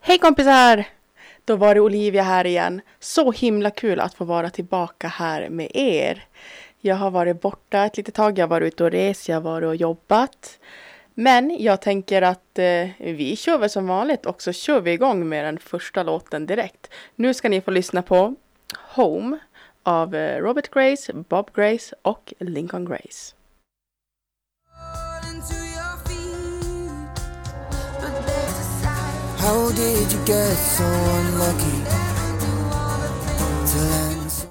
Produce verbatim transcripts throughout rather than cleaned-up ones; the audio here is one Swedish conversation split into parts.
Hej kompisar! Då var det Olivia här igen. Så himla kul att få vara tillbaka här med er. Jag har varit borta ett litet tag. Jag har varit ute och rest, jag har varit och jobbat. Men jag tänker att eh, vi kör väl som vanligt och så kör vi igång med den första låten direkt. Nu ska ni få lyssna på Home av eh, Robert Grace, Bob Grace och Lincoln Grace. How did you get so unlucky to land so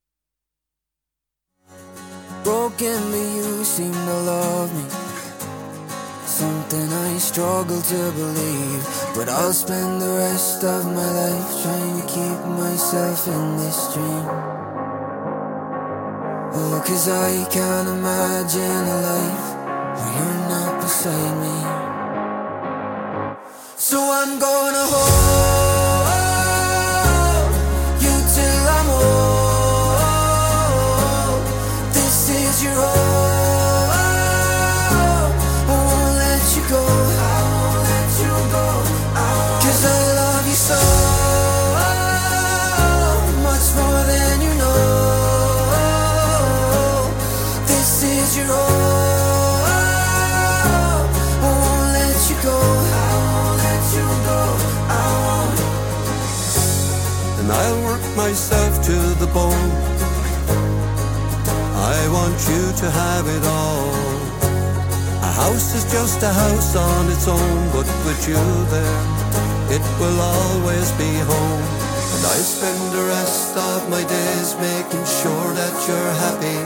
broken, but you seem to love me? Something I struggle to believe, but I'll spend the rest of my life trying to keep myself in this dream. Oh, 'cause I can't imagine a life where you're not beside me. So I'm gonna hold you till I'm old. This is your home. I won't let you go. I won't let you go. 'Cause I love you so much more than you know. This is your home. I won't let you go. And I'll work myself to the bone. I want you to have it all. A house is just a house on its own, but with you there, it will always be home. And I spend the rest of my days making sure that you're happy.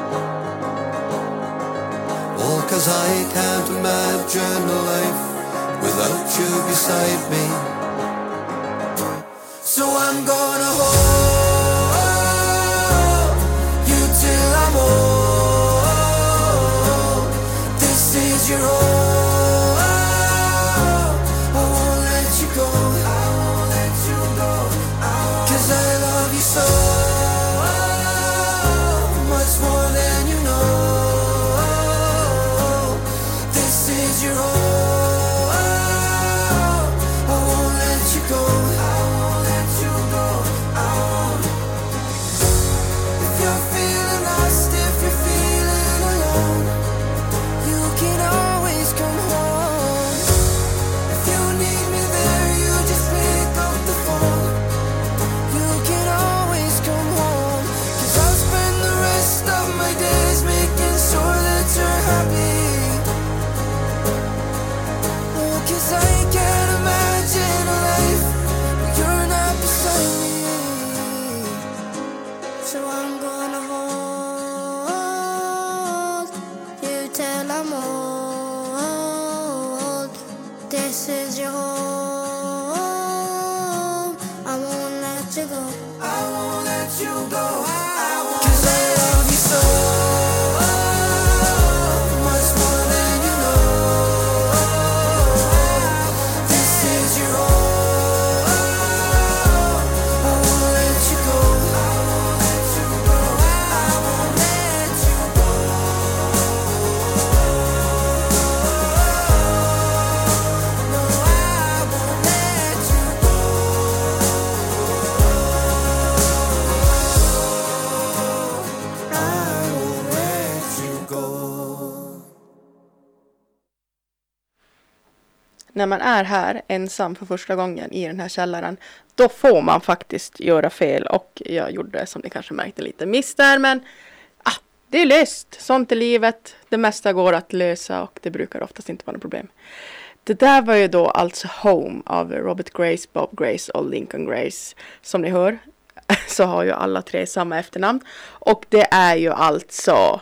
Oh, 'cause I can't imagine a life without you beside me. So I'm gonna hold you till I'm old. This is your home. I won't let you go. I won't let you go. 'Cause I love you so much more than you know. This is your home. När man är här ensam för första gången i den här källaren, då får man faktiskt göra fel. Och jag gjorde, som ni kanske märkte, lite miss där. Men ah, det är löst. Sånt i livet. Det mesta går att lösa och det brukar oftast inte vara något problem. Det där var ju då alltså Home av Robert Grace, Bob Grace och Lincoln Grace. Som ni hör så har ju alla tre samma efternamn. Och det är ju alltså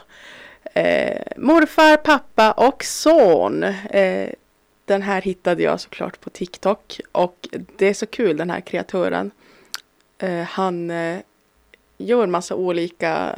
eh, morfar, pappa och son. Eh, Den här hittade jag såklart på TikTok och det är så kul, den här kreatören. Eh, han eh, gör massa olika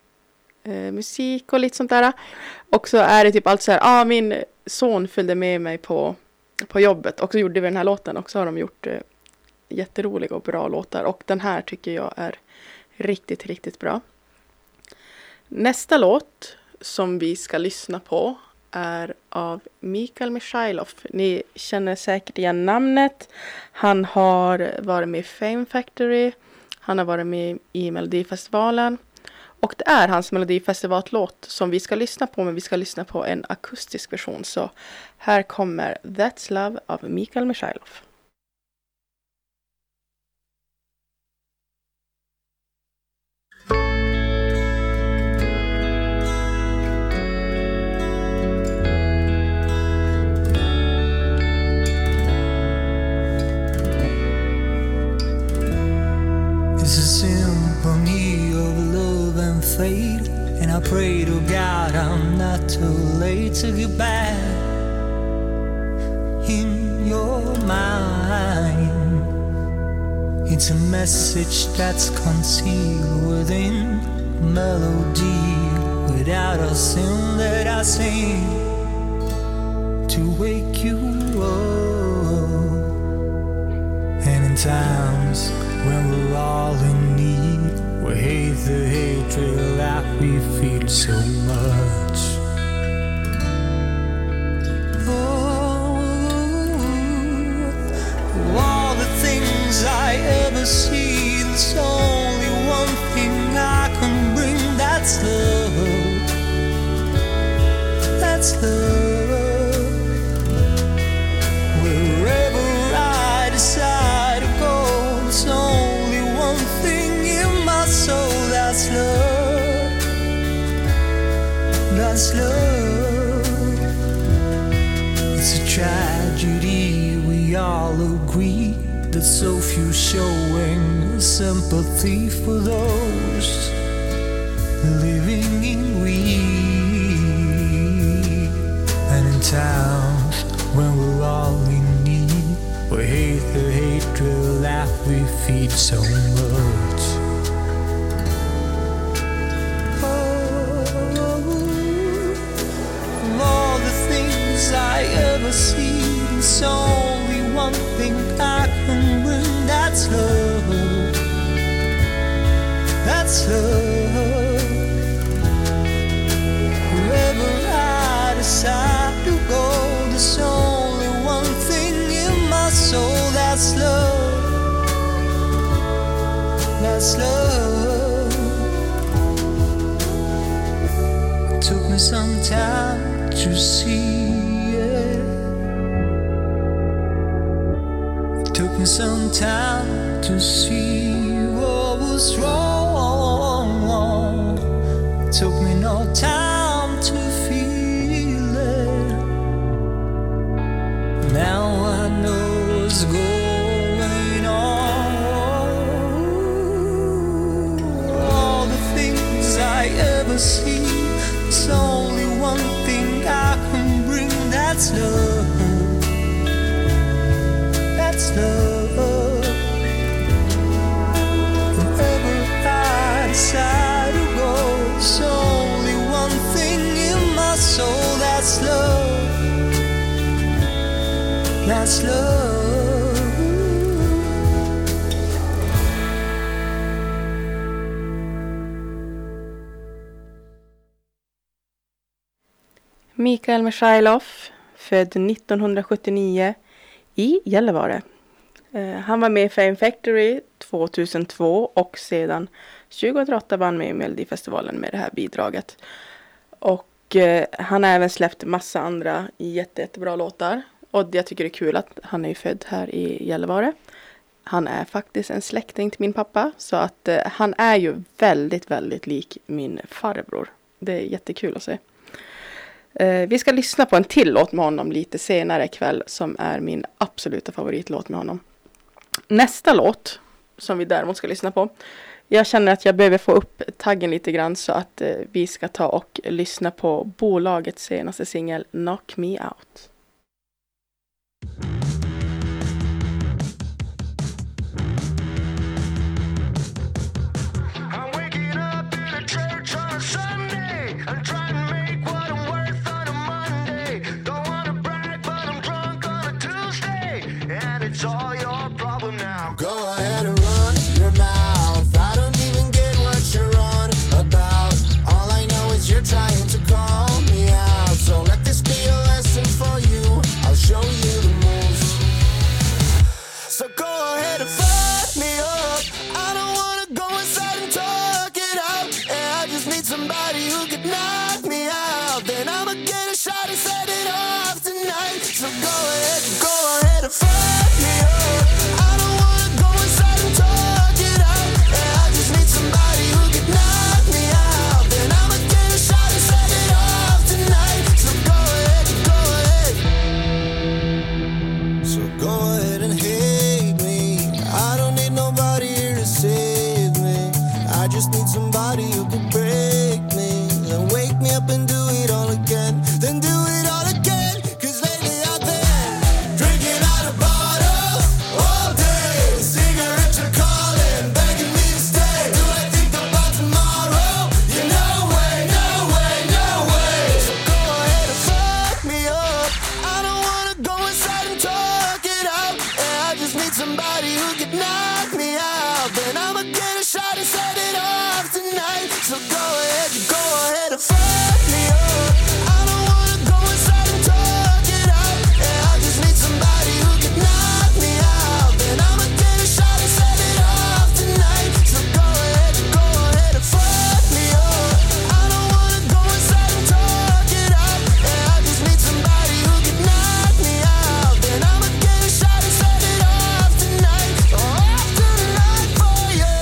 eh, musik och lite sånt där. Och så är det typ allt så här, ah, min son följde med mig på, på jobbet och så gjorde vi den här låten och så har de gjort eh, jätteroliga och bra låtar. Och den här tycker jag är riktigt, riktigt bra. Nästa låt som vi ska lyssna på är av Mikael Michailov. Ni känner säkert igen namnet. Han har varit med i Fame Factory. Han har varit med i Melodifestivalen. Och det är hans Melodifestivallåt som vi ska lyssna på. Men vi ska lyssna på en akustisk version. Så här kommer That's Love av Mikael Michailov. It's a symphony of love and fate, and I pray to God I'm not too late to get back in your mind. It's a message that's concealed within melody, without a sin that I sing to wake you up. And in times when we're all in need, we hate the hatred that we feel so much. Oh, all the things I ever see, there's only one thing I can bring. That's love. That's love. Wherever I decide to go, there's only one thing in my soul. That's love. That's love. It's a tragedy, we all agree, that so few showing sympathy for those living in greed. And in times when we're all in need, we hate the hatred that we feed so much. Oh, of all the things I ever see, there's only one thing I can bring. That's love. That's love. Wherever I decide to go, there's only one thing in my soul. That's love. That's love. It took me some time to see it. It took me some time to see what was wrong. It took me no time to feel it. Now I know what's going on. All the things I ever see, it's only one thing I can bring. That's love. That's love. Wherever I decide to go, it's only one thing in my soul. That's love. That's love. Mikael Michailov, född nittonhundrasjuttionio i Gällivare. Eh, han var med i Fame Factory tjugohundratvå och sedan tjugohundraåtta vann med i Melodifestivalen med det här bidraget. Och eh, han har även släppt massa andra jätte, jättebra låtar. Och jag tycker det är kul att han är född här i Gällivare. Han är faktiskt en släkting till min pappa. Så att eh, han är ju väldigt, väldigt lik min farbror. Det är jättekul att se. Eh, vi ska lyssna på en till låt med honom lite senare ikväll. Som är min absoluta favoritlåt med honom. Nästa låt som vi däremot ska lyssna på. Jag känner att jag behöver få upp taggen lite grann. Så att eh, vi ska ta och lyssna på bolagets senaste singel Knock Me Out. Trying to call me out, so let this be fuck me up. I don't wanna go inside and talk it out. Yeah, I just need somebody who could knock me out. Then I'ma get a shot and set it off tonight. So go ahead, go ahead. So go ahead and hate me. I don't need nobody here to save me. I just need somebody who can break me. Then wake me up and do it all again. Then do it all again. Cause lately I've been drinking out of bottles all day. Cigarettes are calling, begging me to stay. Do I think about tomorrow? Yeah, no way, no way, no way. So go ahead and fuck me up. I don't wanna go inside and talk it out. Yeah, I just need somebody who can knock me out. Then I'ma get a shot and set it off tonight. So go ahead, go ahead and fuck me up. I don't wanna go inside and talk it out. Yeah, I just need somebody who can knock me out. Then I'ma get a shot and set it off tonight. So go ahead, go ahead and fuck me up. I don't wanna go inside and talk it out. Yeah, I just need somebody who can knock me out. Then I'ma get a shot and set it off tonight. Off tonight for you.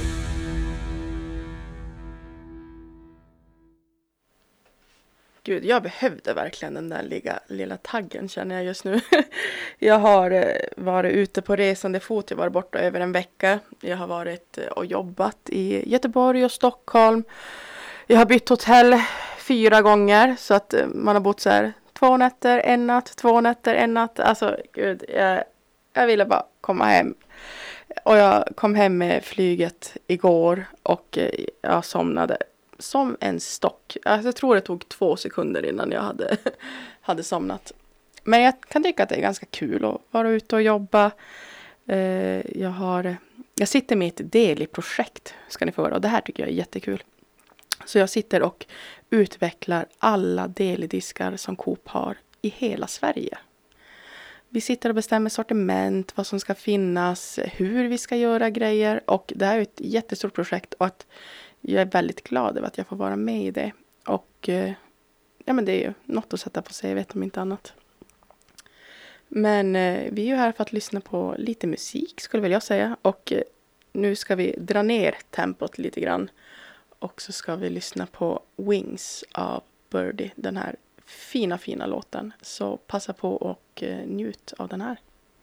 Gud, jag behövde verkligen den där lilla, lilla taggen känner jag just nu. Jag har eh, varit ute på resande fot, jag har varit borta över en vecka. Jag har varit eh, och jobbat i Göteborg och Stockholm. Jag har bytt hotell fyra gånger så att eh, man har bott så här två nätter, en natt, två nätter, en natt. Alltså gud, jag, jag ville bara komma hem. Och jag kom hem med flyget igår och eh, jag somnade som en stock. Alltså, jag tror det tog två sekunder innan jag hade, hade somnat. Men jag kan tycka att det är ganska kul att vara ute och jobba. Eh, jag, har, jag sitter med ett delprojekt ska ni få höra. Och det här tycker jag är jättekul. Så jag sitter och utvecklar alla deldiskar som Coop har i hela Sverige. Vi sitter och bestämmer sortiment, vad som ska finnas, hur vi ska göra grejer. Och det här är ett jättestort projekt och att jag är väldigt glad över att jag får vara med i det. Och eh, ja, men det är ju något att sätta på sig, jag vet om inte annat. Men eh, vi är ju här för att lyssna på lite musik skulle väl jag säga. Och eh, nu ska vi dra ner tempot lite grann. Och så ska vi lyssna på Wings av Birdie, den här fina fina låten. Så passa på och eh, njut av den här.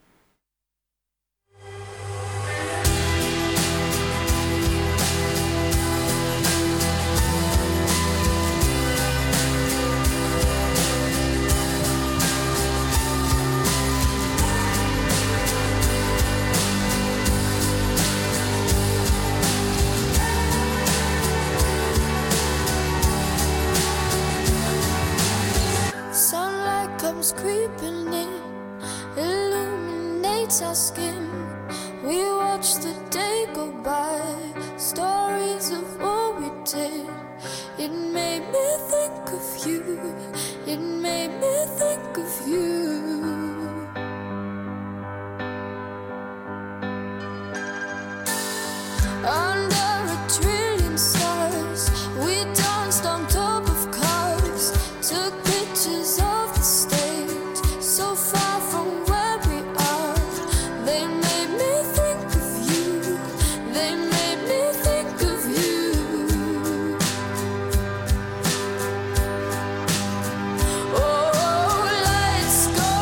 Sunlight comes creeping in, illuminates our skin. We watch the day go by, stories of what we did. It made me think of you, it made me think of you. Under a trillion stars, we danced on top of cars, took pictures of the stage, so far from where we are. They made me think of you, they made me think of you. Oh, lights go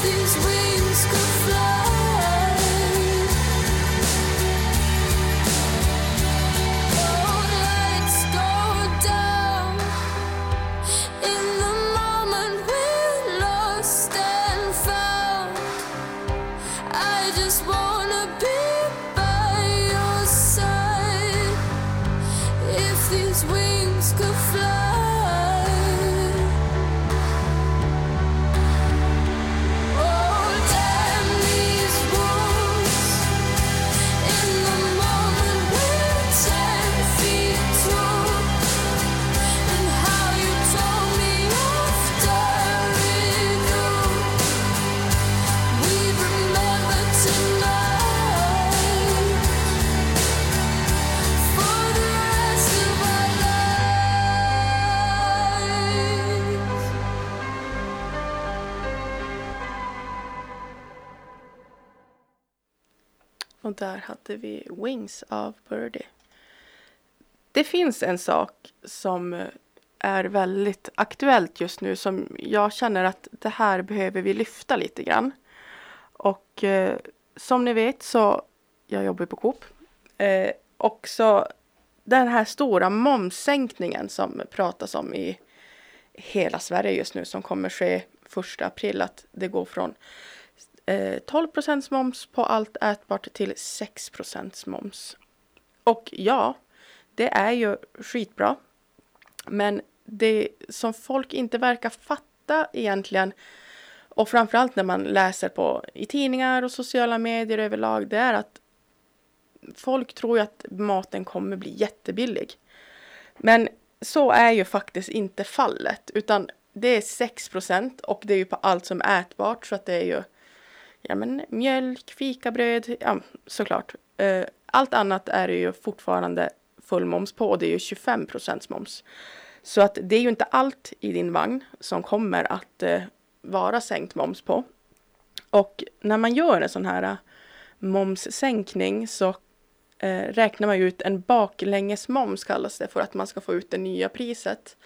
these wings could fly, all lights go down in the moment we're lost and found. I just wanna be by your side. If these wings could fly, oh damn these wounds. In the moment we're ten feet tall, and how you told me after it all, we remember tonight for the rest of our lives. Och där hade vi Wings av Birdie. Det finns en sak som är väldigt aktuellt just nu som jag känner att det här behöver vi lyfta lite grann. Och eh, som ni vet så jag jobbar på Coop. Eh, och så den här stora momssänkningen som pratas om i hela Sverige just nu som kommer ske första april, att det går från eh, tolv procent moms på allt ätbart till sex procent moms. Och ja, det är ju skitbra. Men det som folk inte verkar fatta egentligen, och framförallt när man läser på i tidningar och sociala medier överlag, det är att folk tror ju att maten kommer bli jättebillig. Men så är ju faktiskt inte fallet, utan det är sex procent och det är ju på allt som är ätbart, så att det är ju ja, men mjölk, fikabröd, ja, såklart. Eh, allt annat är det ju fortfarande full moms på, och det är ju tjugofem procent moms. Så att det är ju inte allt i din vagn som kommer att eh, vara sänkt moms på. Och när man gör en sån här eh, momssänkning så eh, räknar man ut en baklänges moms, kallas det, för att man ska få ut det nya priset.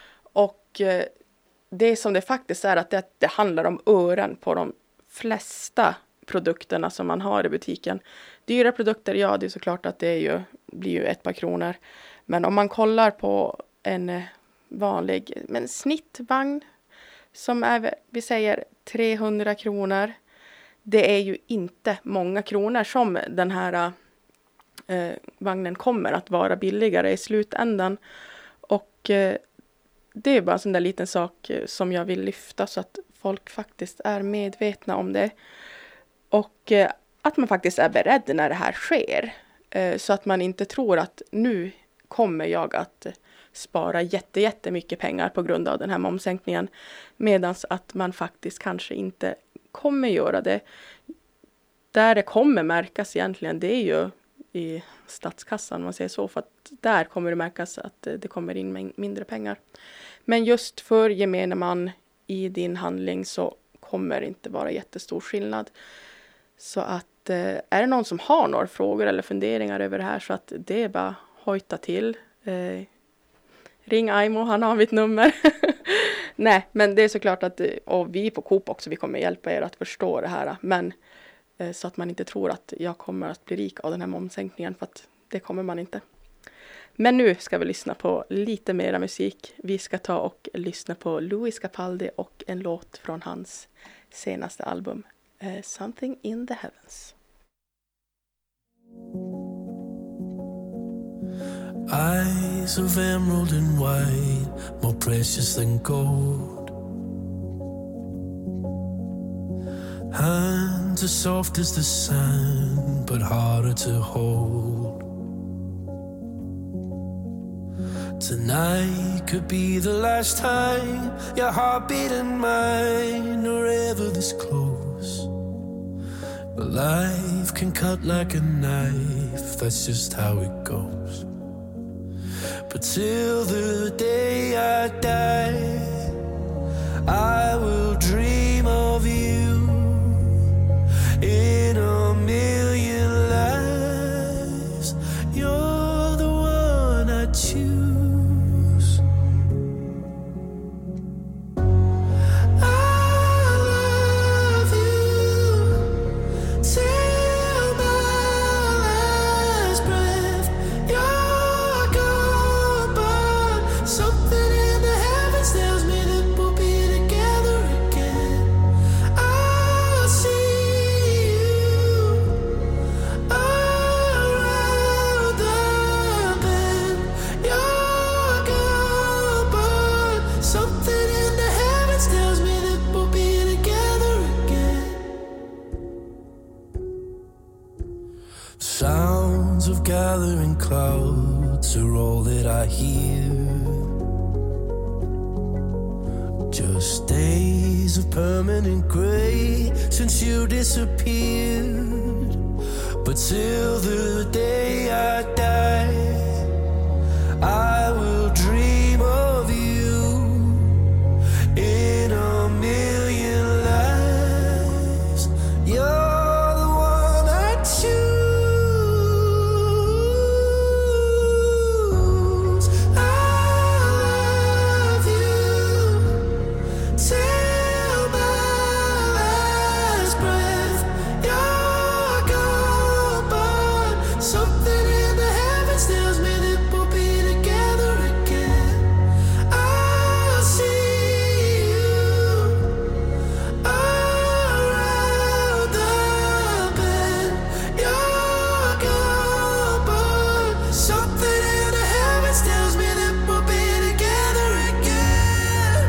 Och eh, det som det faktiskt är att det, det handlar om ören på de flesta produkterna som man har i butiken. Dyra produkter, ja, det är såklart att det är ju, blir ju ett par kronor. Men om man kollar på en vanlig men snittvagn som är, vi säger trehundra kronor. Det är ju inte många kronor som den här eh, vagnen kommer att vara billigare i slutändan. Och eh, det är bara en sån där liten sak som jag vill lyfta så att folk faktiskt är medvetna om det. Och eh, att man faktiskt är beredd när det här sker. Eh, så att man inte tror att nu kommer jag att spara jätte, jättemycket pengar på grund av den här momssänkningen. Medan att man faktiskt kanske inte kommer göra det. Där det kommer märkas egentligen, det är ju i statskassan, om man säger så. För att där kommer det märkas att det kommer in mindre pengar. Men just för gemene man i din handling så kommer det inte vara jättestor skillnad. Så att är det någon som har några frågor eller funderingar över det här, så att det är bara hojta till. Eh, ring Aimo, han har mitt nummer. Nej, men det är såklart att, och vi på Coop också, vi kommer hjälpa er att förstå det här. Men eh, så att man inte tror att jag kommer att bli rik av den här momssänkningen, för att det kommer man inte. Men nu ska vi lyssna på lite mera musik. Vi ska ta och lyssna på Louis Capaldi och en låt från hans senaste album, uh, Something in the Heavens. Eyes of emerald and white, more precious than gold. Hands as soft as the sand, but harder to hold. Tonight could be the last time your heartbeat and mine are ever this close. But life can cut like a knife, that's just how it goes. But till the day I die, I will dream of you in a million lives. You're the one I choose. I love Something in the heavens tells me that we'll be together again. Sounds of gathering clouds are all that I hear. Just days of permanent grey since you disappeared. But till the day I die, I will dream of you in a million lives. You're the one I choose. I love you till my last breath. You're gone, but something in the heavens tells me that we'll be together again. I'll see you around the bend. You're gone, but something in the heavens tells me that we'll be together again.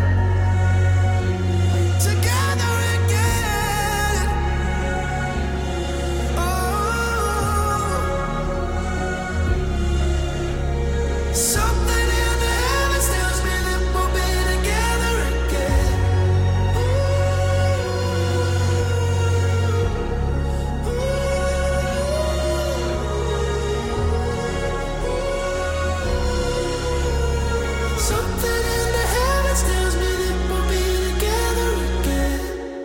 Together again. Oh, something in the heavens tells me that we'll be together again. Something in the heavens tells me that we'll be together again.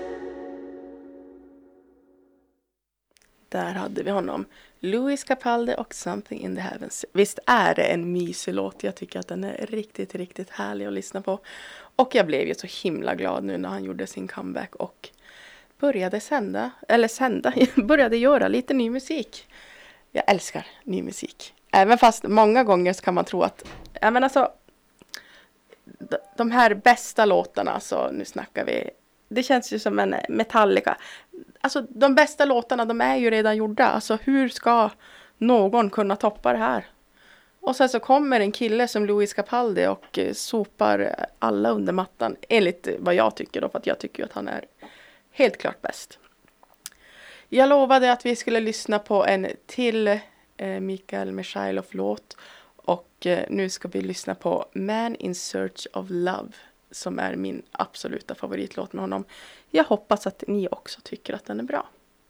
Där hade vi honom. Louis Capaldi och Something in the Heavens. Visst är det en mysig låt. Jag tycker att den är riktigt, riktigt härlig att lyssna på. Och jag blev ju så himla glad nu när han gjorde sin comeback och började sända, eller sända, började göra lite ny musik. Jag älskar ny musik. Även fast många gånger så kan man tro att, ja men alltså, d- de här bästa låtarna, så nu snackar vi, det känns ju som en Metallica. Alltså de bästa låtarna, de är ju redan gjorda. Alltså hur ska någon kunna toppa det här? Och sen så kommer en kille som Louis Capaldi och eh, sopar alla under mattan. Enligt vad jag tycker då, för att jag tycker att han är helt klart bäst. Jag lovade att vi skulle lyssna på en till eh, Mikael Michailov-låt. Och eh, nu ska vi lyssna på Man in Search of Love, som är min absoluta favoritlåt med honom. Jag hoppas att ni också tycker att den är bra.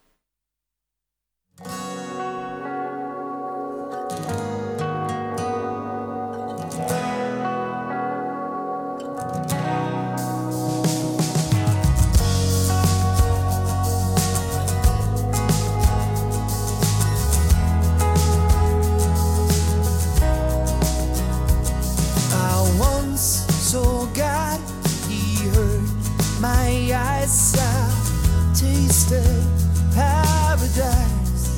I once saw God, he heard my eyes out, tasted paradise.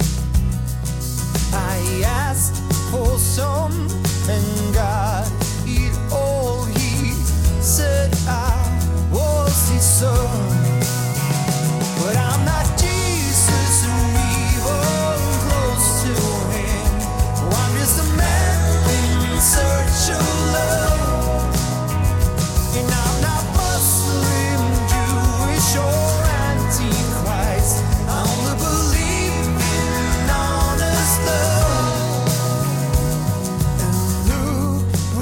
I asked for some and God, it all he said I was his son. But I'm not Jesus and evil close to him. Oh, I'm just a man in search of love. And I'm not Muslim, Jewish or Antichrist. I only believe in honest love. And look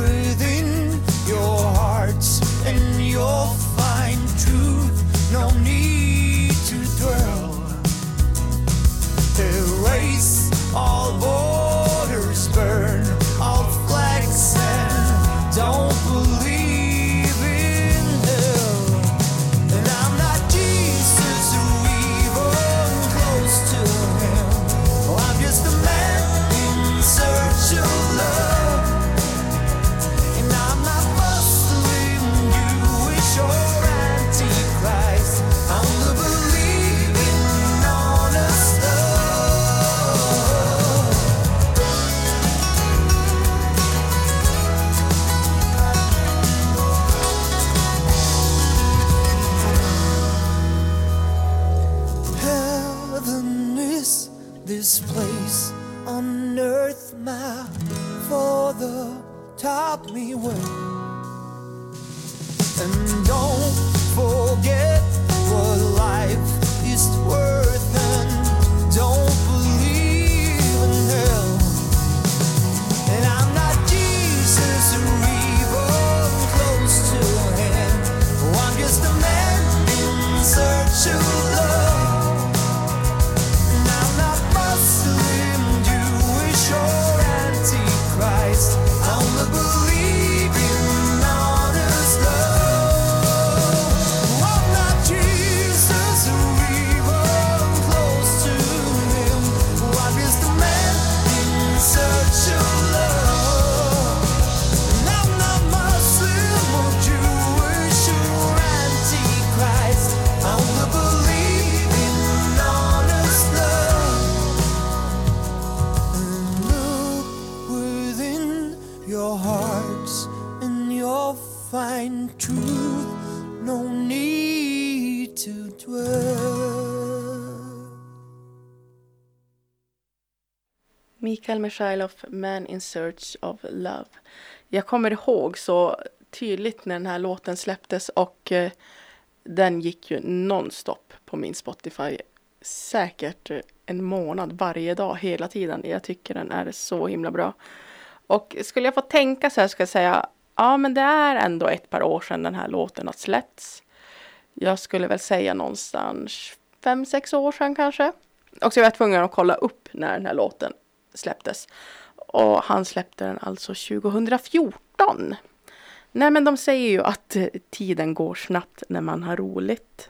truth, no need to dwell. Mikael Mishailoff, Man in Search of Love. Jag kommer ihåg så tydligt när den här låten släpptes och eh, den gick ju nonstop på min Spotify. Säkert en månad varje dag hela tiden. Jag tycker den är så himla bra. Och skulle jag få tänka så här ska jag säga, ja men det är ändå ett par år sedan den här låten har släppts. Jag skulle väl säga någonstans fem, sex år sedan kanske. Och så var jag tvungen att kolla upp när den här låten släpptes. Och han släppte den alltså tjugohundrafjorton. Nej men de säger ju att tiden går snabbt när man har roligt.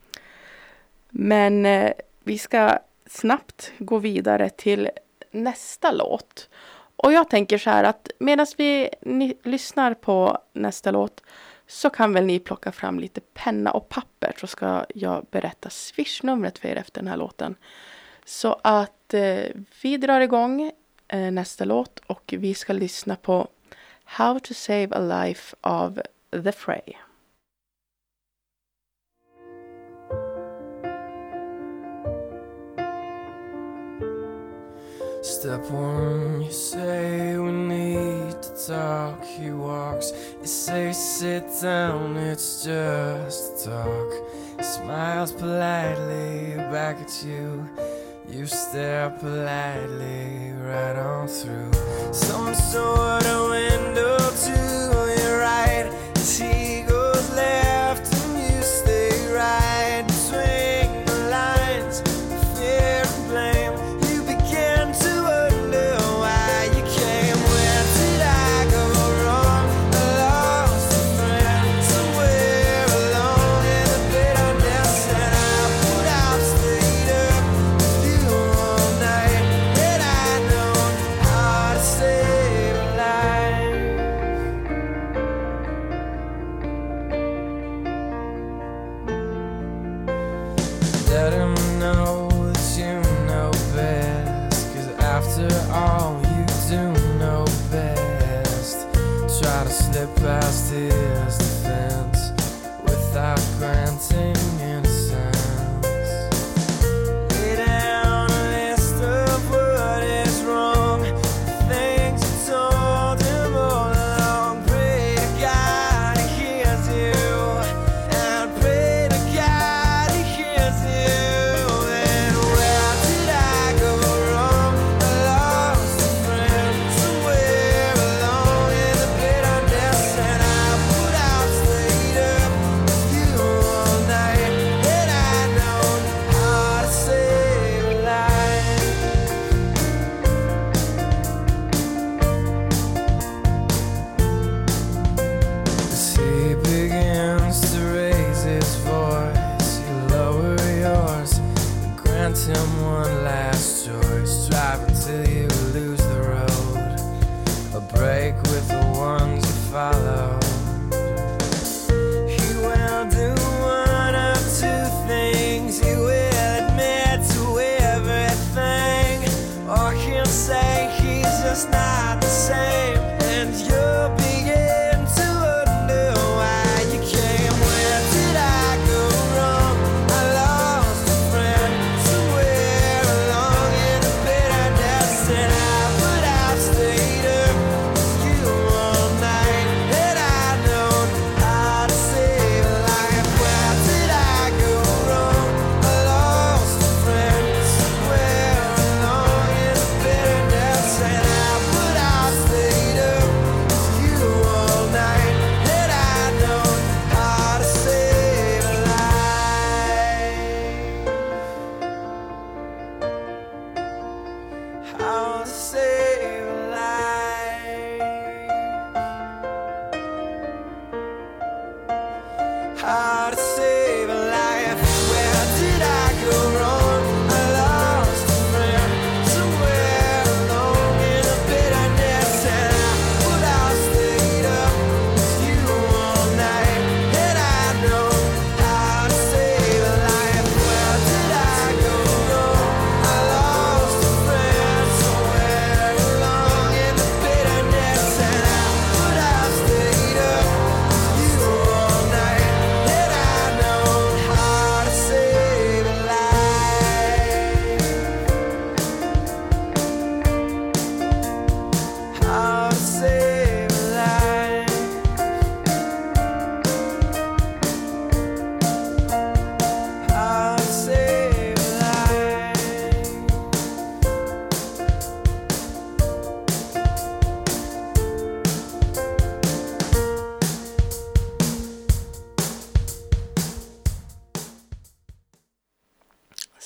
Men eh, vi ska snabbt gå vidare till nästa låt. Och jag tänker så här att medan vi ni, lyssnar på nästa låt så kan väl ni plocka fram lite penna och papper så ska jag berätta Swish-numret för er efter den här låten. Så att eh, vi drar igång eh, nästa låt och vi ska lyssna på How to Save a Life av The Fray. Step one, you say we need to talk. He walks, you say sit down, it's just a talk. He smiles politely back at you. You stare politely right on through some sort of window to your right. As he goes left and you stay right between the lines of fear and blame. You begin to wonder why you came. Where did I go wrong? I lost a friend somewhere alone in the bitterness, and I put out stayed up with you all night. And I know how to save a life. Let him know that you know best, 'cause after all you do know best. Try to slip past his defense without granting innocence. Lay down a list of what is wrong, things you told him all along. Pray to God he hears you, and pray to God he hears you. And where did I go wrong? I lost a friend somewhere alone in the bitterness, and I put out stayed up with you all night. And I know how to save a life. As he begins to raise his voice, you lower yours and grant him one last choice. Drive until you lose the road, a break with the ones you follow. He will do one of two things. He will admit to everything, or he'll say he's just not the same. And you'll begin to wonder why you came. Where did I go wrong? I lost a friend somewhere along in the bitterness, and I put out stayed up with you all night. And I know how to save a life. Where did I go wrong? I lost a friend somewhere along in the bitterness, and I put out stayed up with you all night. And I know how to save a life. How to save a life. How to save a life. Where did I go wrong? I lost a friend somewhere alone in the bitterness, and I put out stayed up with you all night. And I know how to save a life. Where did I go wrong? I lost a friend somewhere along in the bitterness, and I put out stayed up with you all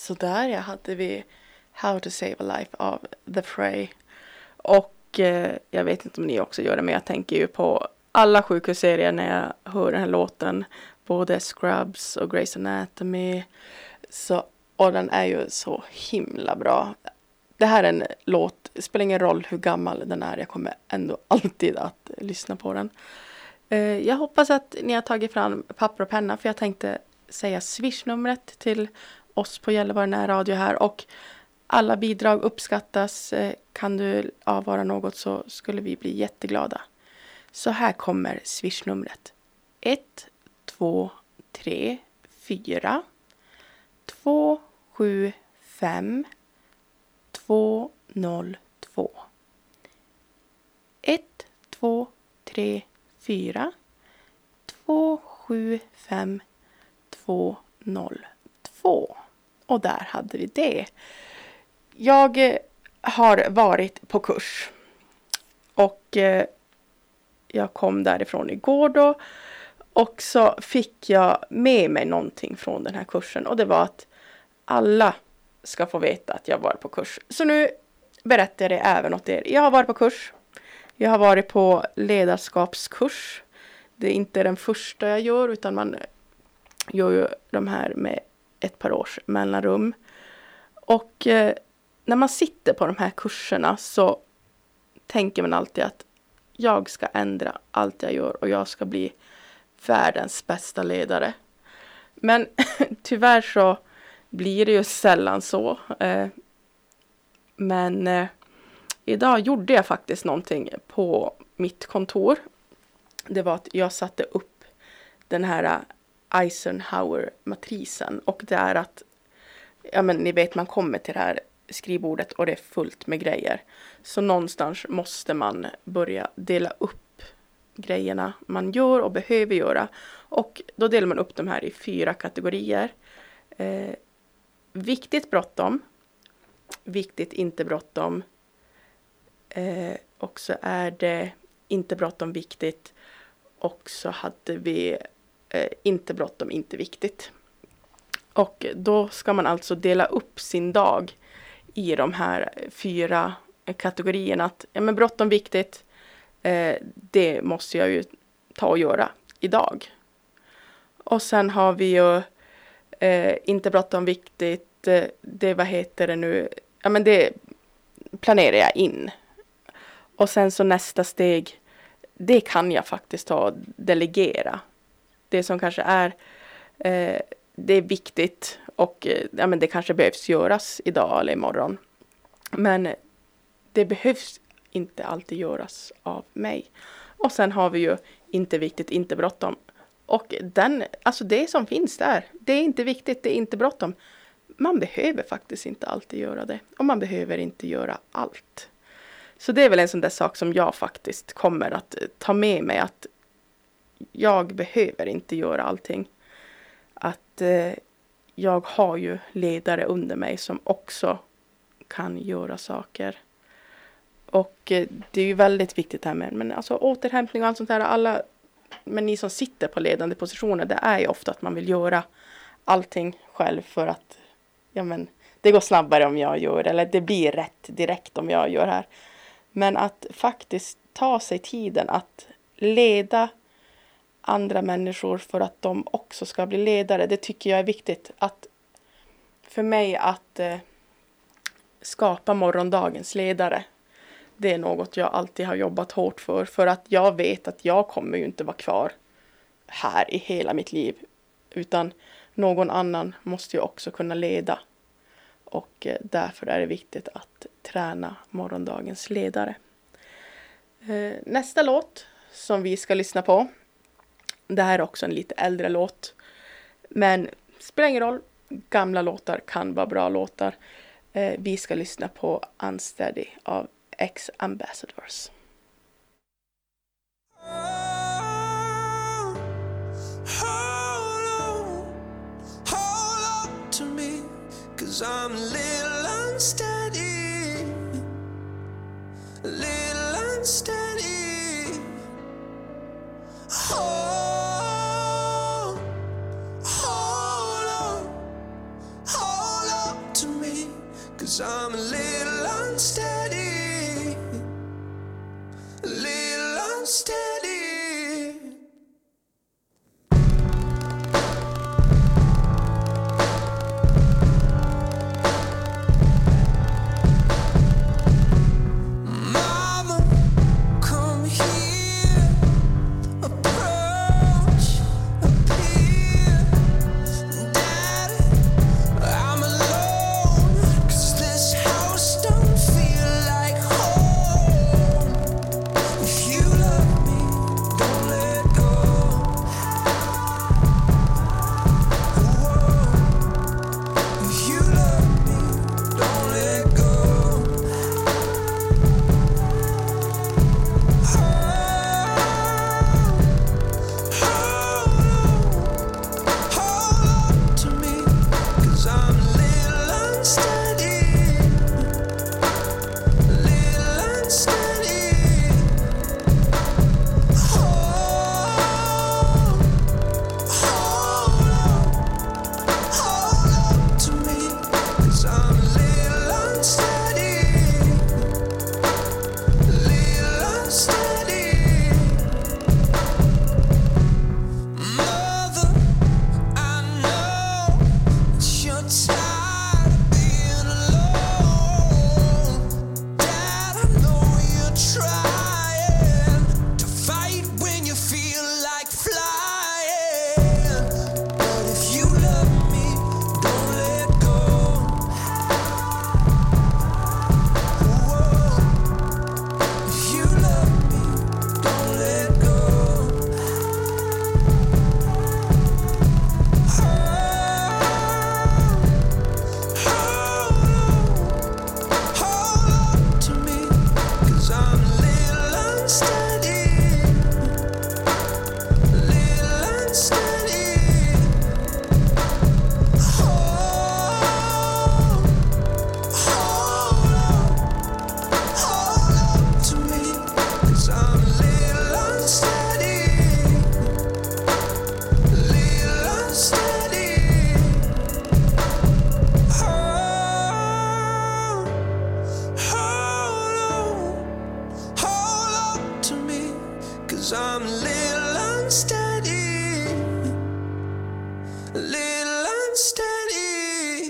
Så där ja, hade vi How to Save a Life av The Fray. Och eh, jag vet inte om ni också gör det, men jag tänker ju på alla sjukhusserier när jag hör den här låten. Både Scrubs och Grey's Anatomy. Så, och den är ju så himla bra. Det här är en låt, det spelar ingen roll hur gammal den är. Jag kommer ändå alltid att lyssna på den. Eh, jag hoppas att ni har tagit fram papper och penna, för jag tänkte säga Swish-numret till oss på Gällivare närradio här. Och alla bidrag uppskattas. Eh, kan du avvara något så skulle vi bli jätteglada. Så här kommer Swish-numret. ett, två, tre, fyra, två, sju, fem, två, noll, två. ett, två, tre, fyra, två, sju, fem, två, noll, två. Och där hade vi det. Jag har varit på kurs. Och eh, jag kom därifrån igår då. Och så fick jag med mig någonting från den här kursen. Och det var att alla ska få veta att jag var på kurs. Så nu berättar jag det även åt er. Jag har varit på kurs. Jag har varit på ledarskapskurs. Det är inte den första jag gör, utan man gör ju de här med ett par års mellanrum. Och eh, när man sitter på de här kurserna så tänker man alltid att jag ska ändra allt jag gör och jag ska bli världens bästa ledare. Men tyvärr så blir det ju sällan så. Eh, men eh, idag gjorde jag faktiskt någonting på mitt kontor. Det var att jag satte upp den här Eisenhower-matrisen. Och det är att, ja men ni vet, man kommer till det här skrivbordet och det är fullt med grejer. Så någonstans måste man börja dela upp grejerna man gör och behöver göra. Och då delar man upp de här i fyra kategorier. Eh, viktigt bråttom. Viktigt inte bråttom. Eh, och så är det inte bråttom viktigt. Och så hade vi eh, inte bråttom inte viktigt. Och då ska man alltså dela upp sin dag i de här fyra kategorierna. Att ja, men bråttom viktigt, eh, det måste jag ju ta och göra idag. Och sen har vi ju eh, inte bråttom viktigt, eh, det vad heter det nu, ja men det planerar jag in. Och sen så nästa steg, det kan jag faktiskt ta och delegera. Det som kanske är, eh, det är viktigt och eh, ja, men det kanske behövs göras idag eller imorgon. Men det behövs inte alltid göras av mig. Och sen har vi ju inte viktigt, inte bråttom. Och den, alltså det som finns där, det är inte viktigt, det är inte bråttom. Man behöver faktiskt inte alltid göra det. Och man behöver inte göra allt. Så det är väl en sån där sak som jag faktiskt kommer att ta med mig. Att jag behöver inte göra allting. Att eh, jag har ju ledare under mig som också kan göra saker. Och eh, det är ju väldigt viktigt här med. Men alltså återhämtning och allt sånt där. Alla, men ni som sitter på ledande positioner. Det är ju ofta att man vill göra allting själv. För att ja, men, det går snabbare om jag gör. Eller det blir rätt direkt om jag gör här. Men att faktiskt ta sig tiden att leda andra människor för att de också ska bli ledare. Det tycker jag är viktigt. Att för mig att eh, skapa morgondagens ledare. Det är något jag alltid har jobbat hårt för. För att jag vet att jag kommer ju inte vara kvar här i hela mitt liv. Utan någon annan måste ju också kunna leda. Och eh, därför är det viktigt att träna morgondagens ledare. Eh, nästa låt som vi ska lyssna på. Det här är också en lite äldre låt. Men spelar ingen roll. Gamla låtar kan vara bra låtar. Eh, vi ska lyssna på Unsteady av X-Ambassadors. I'm a little unsteady, a little unsteady. Hold, hold on, hold on. 'cause I'm a little unsteady, a little unsteady. Mama, come here, approach, appear. Daddy, I'm alone, 'cause this house don't feel like home. If you love me, don't let go. Whoa. If you love me, don't let go. Hold on to me, 'cause I'm a little unsteady, a little unsteady. Hold, hold on, hold on to me, 'cause I'm a little unsteady, a little unsteady. Mother, I know that you're tired of being alone. Dad, I know you're trying to fight when you feel like flying. But if you love me, don't let go. Whoa. If you love me, don't let go. Hold on to me, 'cause I'm a little unsteady, a little unsteady. Hold, hold on, hold on to me, 'cause I'm a little unsteady, a little unsteady. Hold, hold on, hold on to me, 'cause I'm a little unsteady, a little unsteady.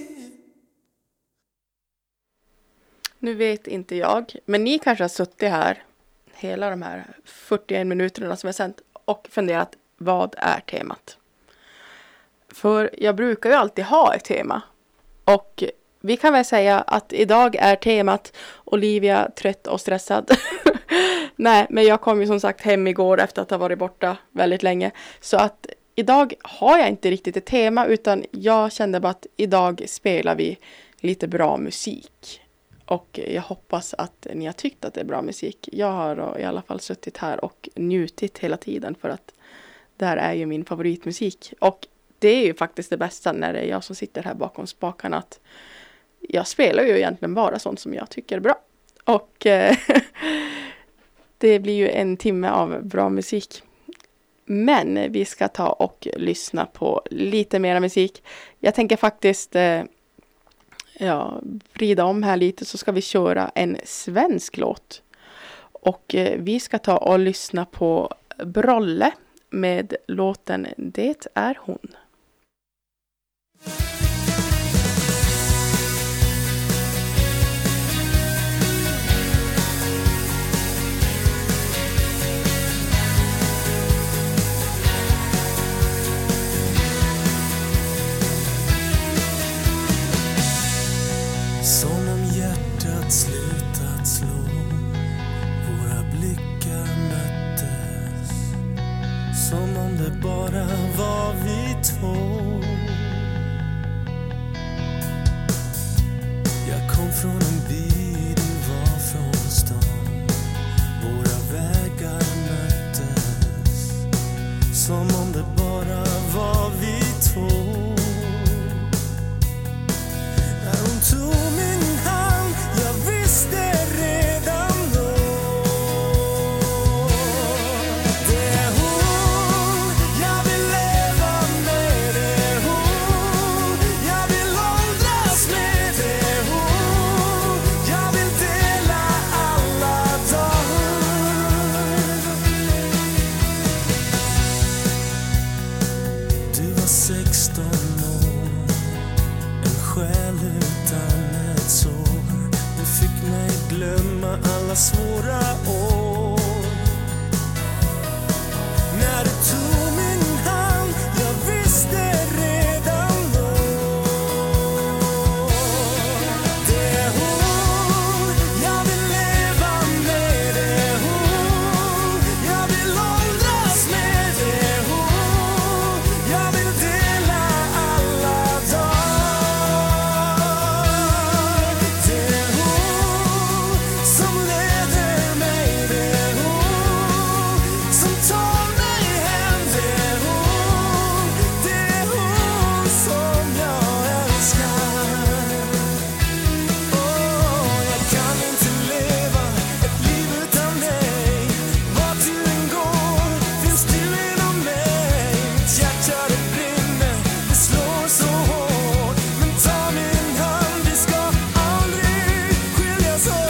Nu vet inte jag, men ni kanske har suttit här hela de här fyrtioen minuterna som jag sänt och funderat, vad är temat? För jag brukar ju alltid ha ett tema. Och vi kan väl säga att idag är temat Olivia trött och stressad. Nej, men jag kom ju som sagt hem igår efter att ha varit borta väldigt länge. Så att idag har jag inte riktigt ett tema, utan jag kände bara att idag spelar vi lite bra musik. Och jag hoppas att ni har tyckt att det är bra musik. Jag har i alla fall suttit här och njutit hela tiden, för att där är ju min favoritmusik. Och det är ju faktiskt det bästa när det är jag som sitter här bakom spakarna, att jag spelar ju egentligen bara sånt som jag tycker är bra. Och eh, det blir ju en timme av bra musik. Men vi ska ta och lyssna på lite mer musik. Jag tänker faktiskt eh, ja, vrida om här lite, så ska vi köra en svensk låt. Och eh, vi ska ta och lyssna på Brolle med låten Det är hon. Som om hjärtat slutat slå, våra blickar möttes. Som om det bara var vi två. var sexton år, en själ utan ett sår. Du fick mig glömma alla svåra år. När du tog min hand, jag visste redan då. Det är hon, jag vill leva med. Det är hon, jag vill åldras med. Det är hon, jag vill dela alla dagar. Det är hon som leder mig. Det är hon som tar mig hem. Det är hon, det är hon som jag älskar. Åh, jag kan inte leva ett liv utan dig. Vart du än går finns du inom mig. Mitt hjärta det brinner, det slår så hårt. Men ta min hand, vi ska aldrig skiljas åt.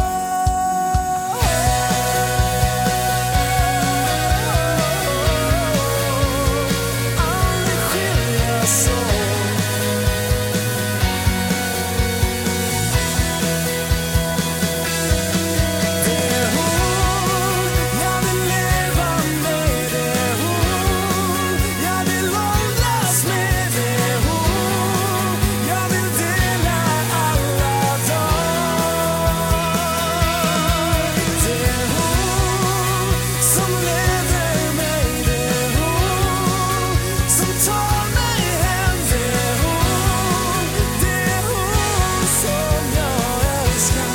Aldrig skiljas åt. Det är hon, jag vill leva med. Det är hon, jag vill åldras med. Det är hon, jag vill dela alla dagar. Det är hon som leder mig. Det är hon som tar mig hem. Det är hon, det är hon som jag älskar.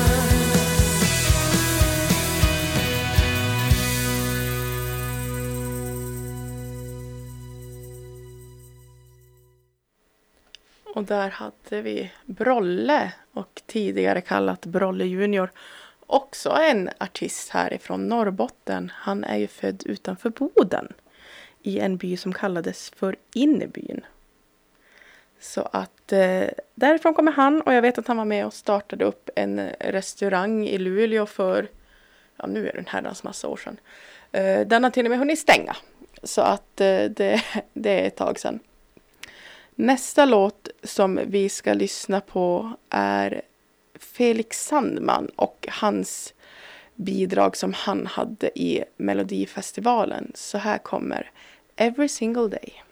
Och där hade vi Brolle, och tidigare kallat Brolle Junior. Också en artist härifrån Norrbotten. Han är ju född utanför Boden, i en by som kallades för Innebyn. Så att eh, därifrån kommer han, och jag vet att han var med och startade upp en restaurang i Luleå för, ja nu är det en herrans massa år sedan. Eh, den har till och med hunnit stänga. Så att eh, det, det är ett tag sedan. Nästa låt som vi ska lyssna på är Felix Sandman och hans bidrag som han hade i Melodifestivalen. Så här kommer Every Single Day.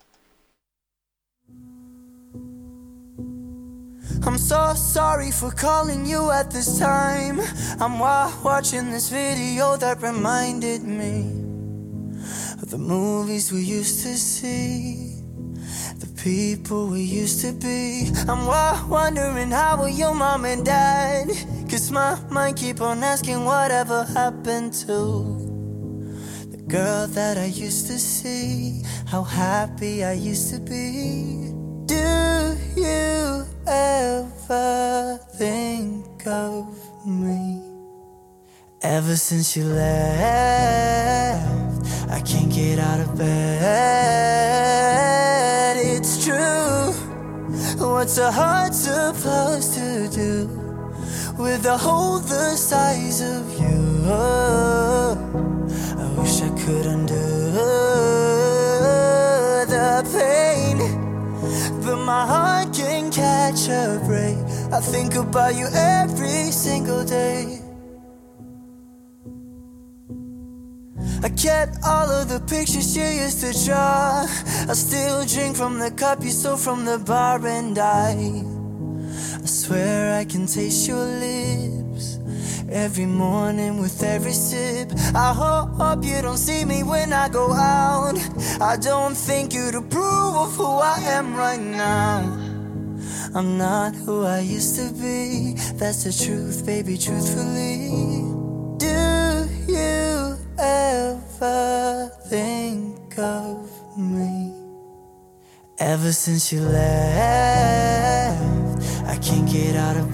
I'm so sorry for calling you at this time. I'm wa- watching this video that reminded me of the movies we used to see, the people we used to be. I'm wa- wondering how are your mom and dad? Cause my mind keep on asking whatever happened to the girl that I used to see, how happy I used to be. Do you ever think of me? Ever since you left, I can't get out of bed. It's true. What's a heart supposed to do with a hole the size of you? I wish I could undo the pain, but my heart can catch a break. I think about you every single day. I kept all of the pictures you used to draw. I still drink from the cup you stole from the bar, and I I swear I can taste your lips every morning with every sip. I hope you don't see me when I go out. I don't think you'd approve of who I am right now. I'm not who I used to be. That's the truth, baby, truthfully. Do you ever think of me? Ever since you left, I can't get out of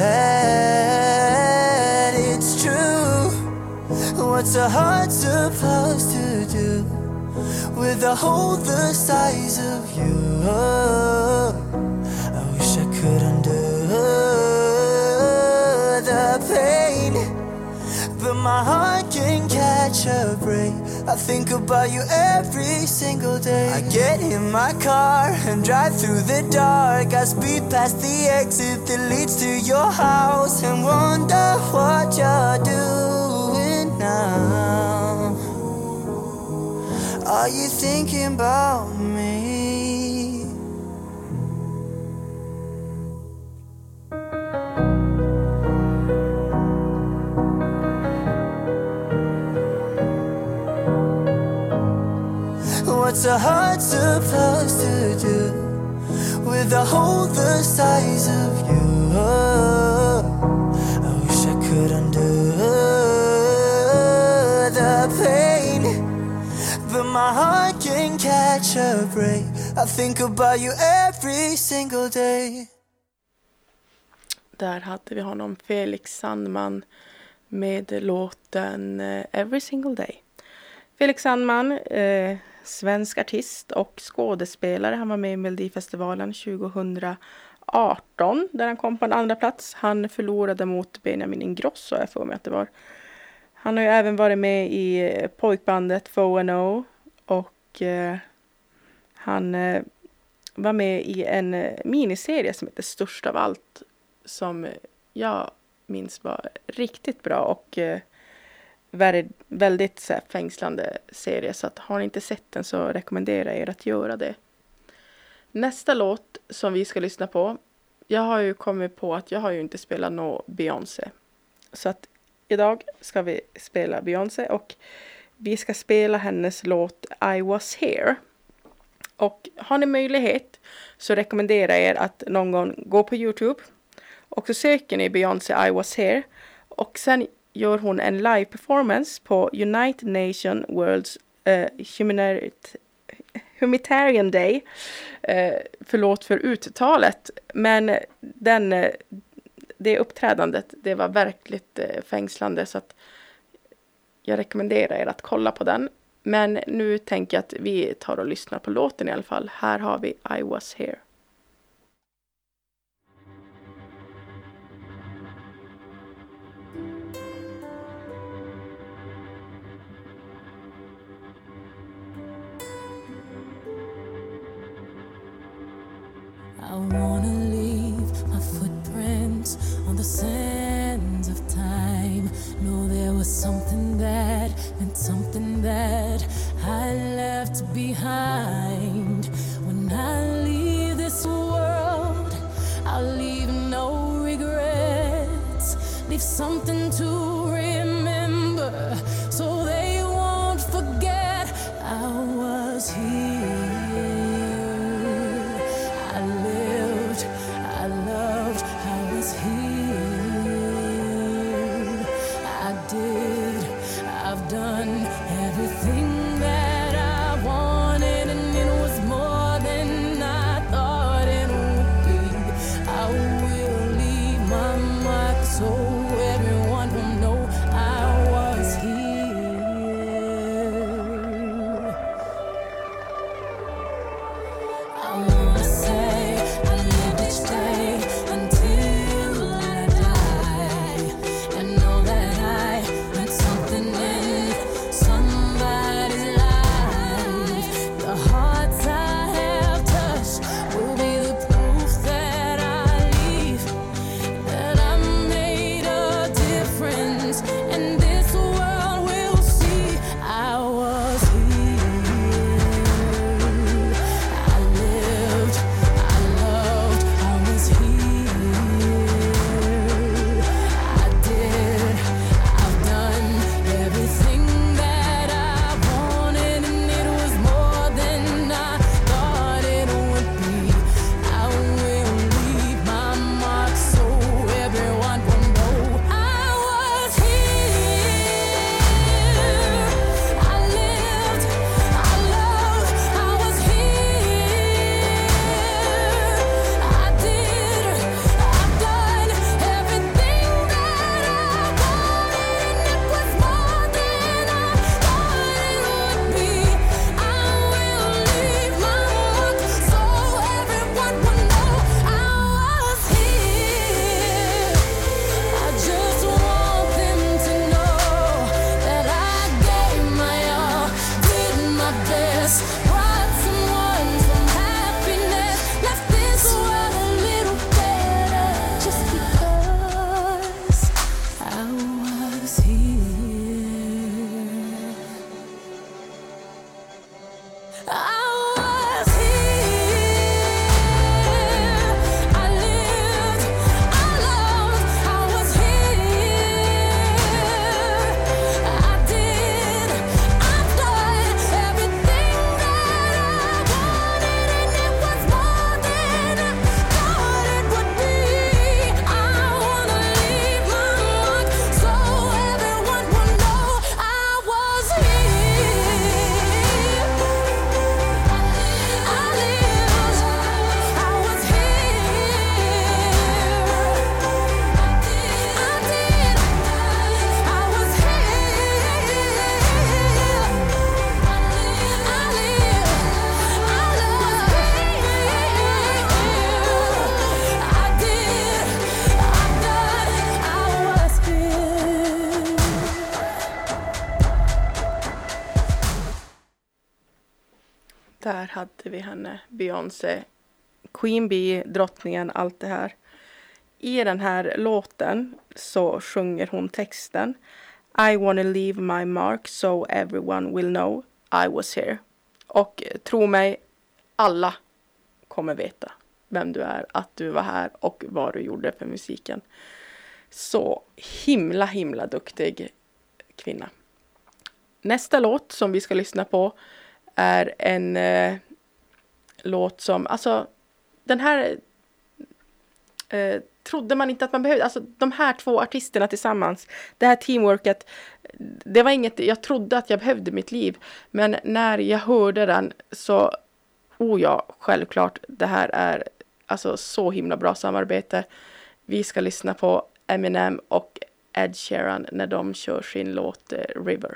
bed. It's true. What's a heart supposed to do with a hole the size of you? I wish I could undo the pain, but my heart can catch a break. I think about you every single day. I get in my car and drive through the dark. I speed past the exit that leads to your house and wonder what you're doing now. Are you thinking about me? What's a heart supposed to do with a hole the size of you? I wish I could undo the pain, but my heart can catch a break. I think about you every single day. Där hade vi honom, Felix Sandman, med låten Every Single Day. Felix Sandman, eh, svensk artist och skådespelare. Han var med i Melodifestivalen tjugohundraarton där han kom på en andra plats. Han förlorade mot Benjamin Ingrosso, jag får mig att det var. Han har ju även varit med i pojkbandet Foe and O och eh, han eh, var med i en eh, miniserie som heter Störst av allt som jag minns var riktigt bra och eh, väldigt, väldigt så här, fängslande serie, så att har ni inte sett den så rekommenderar jag er att göra det. Nästa låt som vi ska lyssna på, jag har ju kommit på att jag har ju inte spelat nå Beyoncé, så att idag ska vi spela Beyoncé och vi ska spela hennes låt I Was Here. Och har ni möjlighet så rekommenderar jag er att någon gång gå på YouTube och så söker ni Beyoncé I Was Here och sen gör hon en live performance på United Nations World's uh, Humanit- Humanitarian Day. Uh, förlåt för uttalet, men den, uh, det uppträdandet, det var verkligt uh, fängslande, så att jag rekommenderar er att kolla på den. Men nu tänker jag att vi tar och lyssnar på låten i alla fall. Här har vi I Was Here. I wanna leave my footprints on the sands of time. Know there was something that meant something that I left behind. When I leave this world, I'll leave no regrets. Leave something to remember so they won't forget I was here. I've done everything that I wanted, and it was more hade vi henne, Beyoncé, Queen Bee, drottningen, allt det här. I den här låten så sjunger hon texten I wanna leave my mark so everyone will know I was here. Och tro mig, alla kommer veta vem du är, att du var här och vad du gjorde för musiken. Så himla, himla duktig kvinna. Nästa låt som vi ska lyssna på är en eh, låt som, alltså den här eh, trodde man inte att man behövde, alltså de här två artisterna tillsammans, det här teamworket, det var inget jag trodde att jag behövde i mitt liv, men när jag hörde den så, oh ja, självklart, det här är alltså så himla bra samarbete. Vi ska lyssna på Eminem och Ed Sheeran när de kör sin låt eh, River.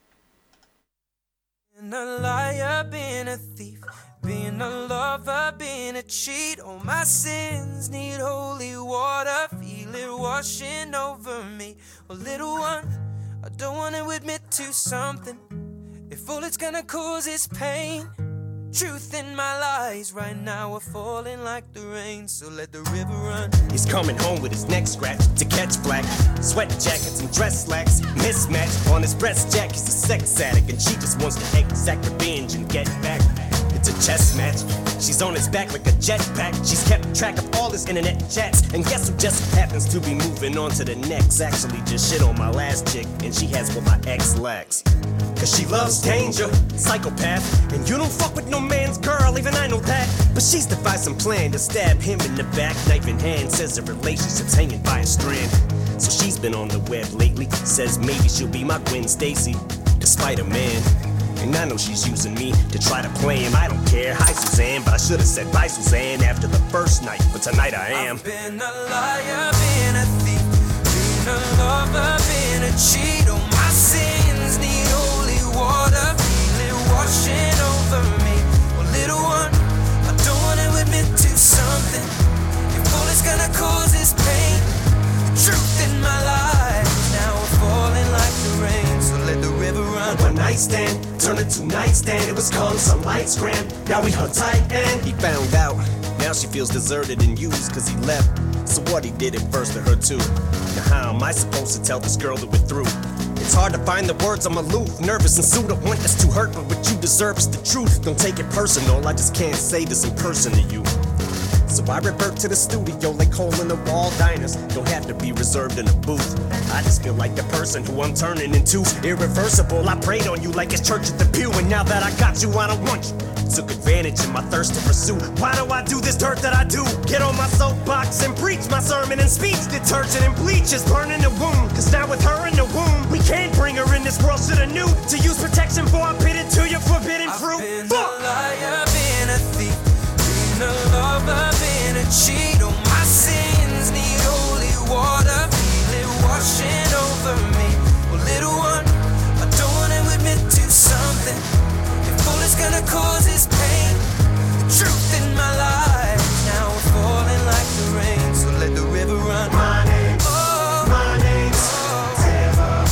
Being a liar, being a thief, being a lover, being a cheat. All my sins need holy water, feel it washing over me. Well, little one, I don't want to admit to something. If all it's gonna cause is pain, truth in my lies right now are falling like the rain, so let the river run. He's coming home with his neck scratched to catch black. Sweat jackets and dress slacks mismatched. On his breast jack, he's a sex addict, and she just wants to exact revenge and get back. It's a chess match. She's on his back like a jetpack. She's kept track of all his internet chats, and guess who just happens to be moving on to the next? Actually just shit on my last chick, and she has what my ex lacks. Cause she loves danger, psychopath. And you don't fuck with no man's girl, even I know that. But she's devised some plan to stab him in the back, knife in hand, says the relationship's hanging by a strand. So she's been on the web lately, says maybe she'll be my Gwen Stacy, despite a man. And I know she's using me to try to play him, I don't care. Hi Suzanne, but I should've said bye Suzanne after the first night, but tonight I am. I've been a liar, been a thief, been a lover, been a cheat. All my sins need holy water, feel it washing over me. Well, little one, I don't want to admit to something. If all it's gonna cause is pain, the truth in my life now we're falling like the rain, so let the river run. One night stand turned into nightstand. It was calling some lights gram. Now we hung tight and he found out. Now she feels deserted and used cause he left. So what, he did it first to her too. Now how am I supposed to tell this girl that we're through? It's hard to find the words, I'm aloof, nervous and sued. I want this to hurt, but what you deserve is the truth. Don't take it personal, I just can't say this in person to you. So I revert to the studio like hole in the wall diners. Don't have to be reserved in a booth. I just feel like the person who I'm turning into. Irreversible, I prayed on you like it's church at the pew. And now that I got you, I don't want you. Took advantage of my thirst to pursue. Why do I do this dirt that I do? Get on my soapbox and preach my sermon and speech. Detergent and bleach is burning the wound. Cause now with her in the womb, we can't bring her in this world. Shoulda knew to use protection before I pit it to your forbidden fruit. I've been Fuck. a liar, been a thief, been a lover, been a cheat. All my sins need holy water, feel it washing over me. Well, little one, I don't want to admit to something. If all it's gonna cause is pain, the truth in my life now we're falling like the rain, so let the river run. My name's, Oh, my name's oh, River.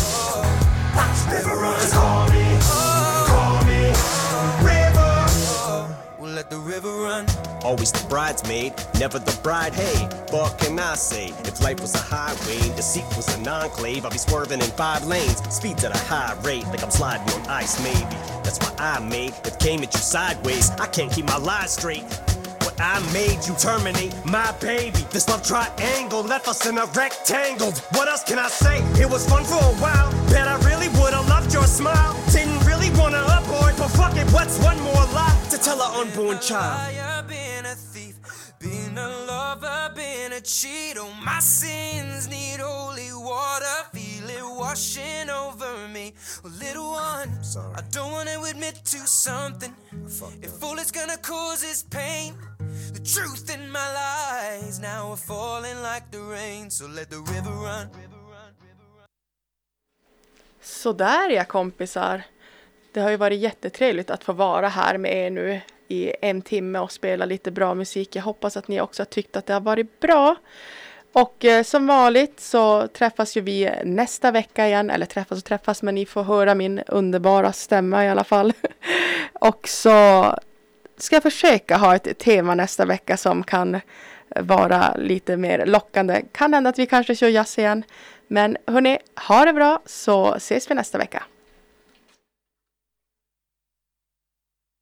oh, River runs, call me, call me, River. we'll let the river run. Always the bridesmaid, never the bride. Hey, what can I say? If life was a highway, deceit was an enclave, I'd be swerving in five lanes, speeds at a high rate, like I'm sliding on ice maybe. That's why I made it came at you sideways. I can't keep my lies straight. What I made you terminate my baby. This love triangle left us in a rectangle. What else can I say? It was fun for a while. Bet I really would've loved your smile. Didn't really wanna abort, but fuck it, what's one more lie to tell an unborn child? Liar, been a thief, been a lover, been a cheat. Oh, my sins need holy water, feel it washing over me. Well, little one, Sorry. I don't want to admit to something. If all it's gonna cause is pain, the truth in my lies now are falling like the rain, so let the river run. Så där ja kompisar. Det har ju varit jättetrevligt att få vara här med er nu i en timme och spela lite bra musik. Jag hoppas att ni också har tyckt att det har varit bra. Och eh, som vanligt så träffas ju vi nästa vecka igen. Eller träffas och träffas, men ni får höra min underbara stämma i alla fall. Och så ska försöka ha ett tema nästa vecka som kan vara lite mer lockande. Kan hända att vi kanske kör jazz igen. Men hörni, ha det bra så ses vi nästa vecka.